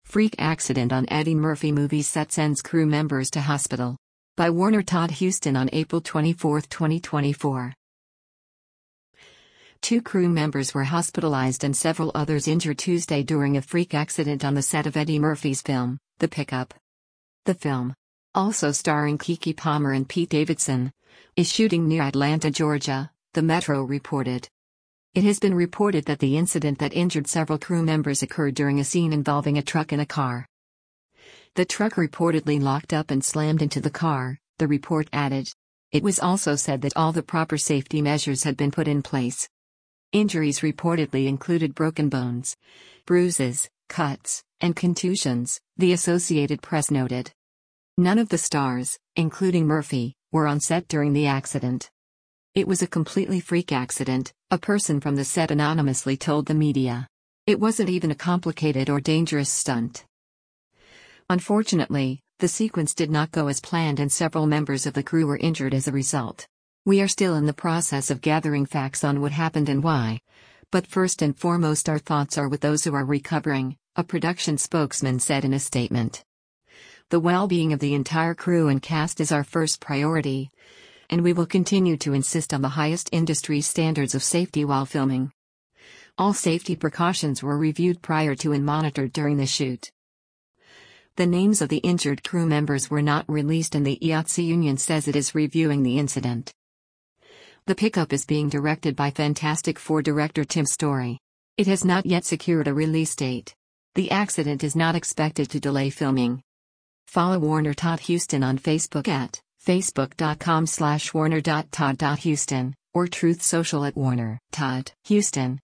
Freak accident on Eddie Murphy movie set sends crew members to hospital. By Warner Todd Huston on April 24, 2024. 2 crew members were hospitalized and several others injured Tuesday during a freak accident on the set of Eddie Murphy's film, The Pickup. The film, also starring Keke Palmer and Pete Davidson, is shooting near Atlanta, Georgia, the Metro reported. It has been reported that the incident that injured several crew members occurred during a scene involving a truck and a car. The truck reportedly locked up and slammed into the car, the report added. It was also said that all the proper safety measures had been put in place. Injuries reportedly included broken bones, bruises, cuts, and contusions, the Associated Press noted. None of the stars, including Murphy, were on set during the accident. It was a completely freak accident, a person from the set anonymously told the media. It wasn't even a complicated or dangerous stunt. Unfortunately, the sequence did not go as planned and several members of the crew were injured as a result. We are still in the process of gathering facts on what happened and why. But first and foremost, our thoughts are with those who are recovering, a production spokesman said in a statement. The well-being of the entire crew and cast is our first priority, and we will continue to insist on the highest industry standards of safety while filming. All safety precautions were reviewed prior to and monitored during the shoot. The names of the injured crew members were not released and the IATSE union says it is reviewing the incident. The Pickup is being directed by Fantastic Four director Tim Story. It has not yet secured a release date. The accident is not expected to delay filming. Follow Warner Todd Huston on Facebook at facebook.com/warner.todd.huston or Truth Social at Warner Todd Huston.